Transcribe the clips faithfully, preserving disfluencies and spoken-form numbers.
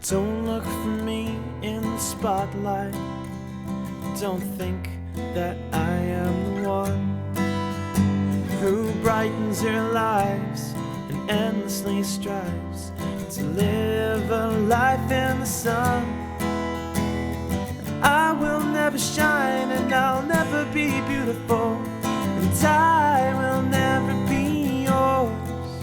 Don't look for me in the spotlight. Don't think that I am the one who brightens your lives and endlessly strives to live a life in the sun. I will never shine and I'll never be beautiful, and I will never be yours.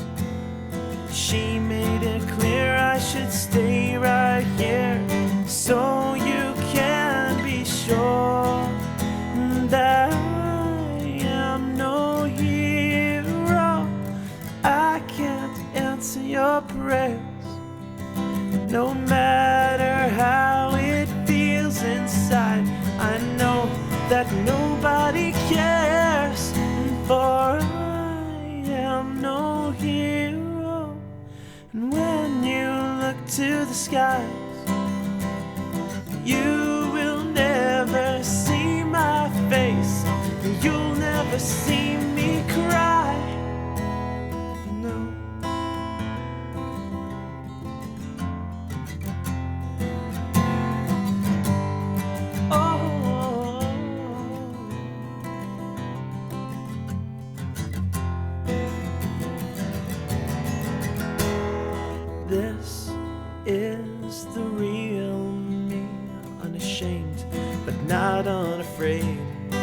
She made it clear I should stay right here, so you can be sure that I am no hero. I can't answer your prayers, no matter how it feels inside. I know that nobody cares, for I am no hero. And when you look to the skies, you will never see my face, and you'll never see me cry. No. Oh. This is the real me, unashamed but not unafraid.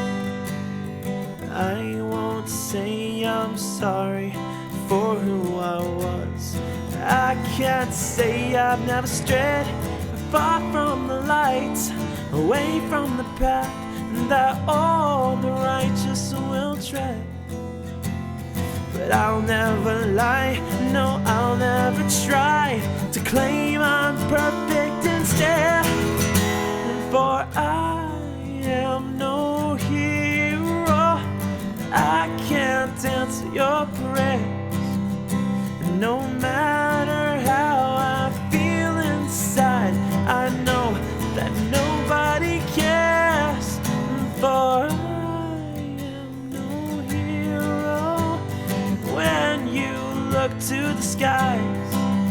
I won't say I'm sorry for who I was. I can't say I've never strayed far from the light, away from the path that all the righteous will tread. But I'll never lie, no, I'll never try to claim I'm perfect instead. For I am no hero. I can't answer your prayers, and no matter how I feel inside, I know that nobody cares. For I am no hero. When you look to the skies,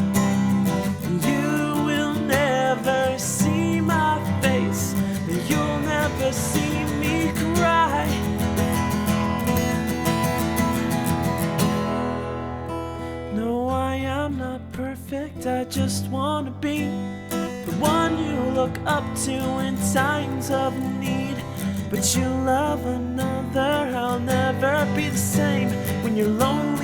you will never see my face, and you'll never see me cry. No, I am not perfect, I just wanna be the one you look up to in times of need. But you love another, I'll never be the same when you're lonely